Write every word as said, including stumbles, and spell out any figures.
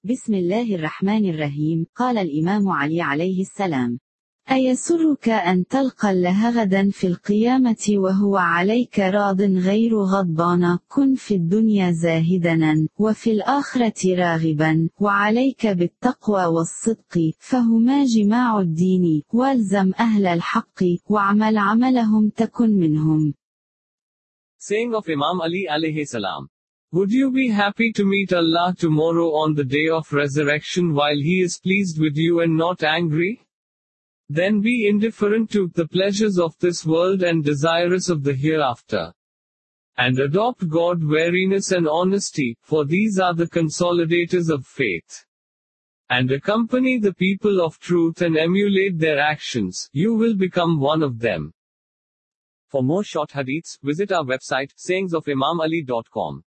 بسم الله الرحمن الرحيم. قال الإمام علي عليه السلام: أيسرك أن تلقى الله غدا في القيامة وهو عليك راض غير غضبان؟ كن في الدنيا زاهدنا، وفي الآخرة راغبا، وعليك بالتقوى والصدق، فهما جماع الدين، والزم أهل الحق، واعمل عملهم تكن منهم. Saying of Imam Ali alayhi salam. Would you be happy to meet Allah tomorrow on the day of resurrection while He is pleased with you and not angry? Then be indifferent to the pleasures of this world and desirous of the hereafter. And adopt God wariness and honesty, for these are the consolidators of faith. And accompany the people of truth and emulate their actions, you will become one of them. For more short hadiths, visit our website, sayings of imam ali dot com.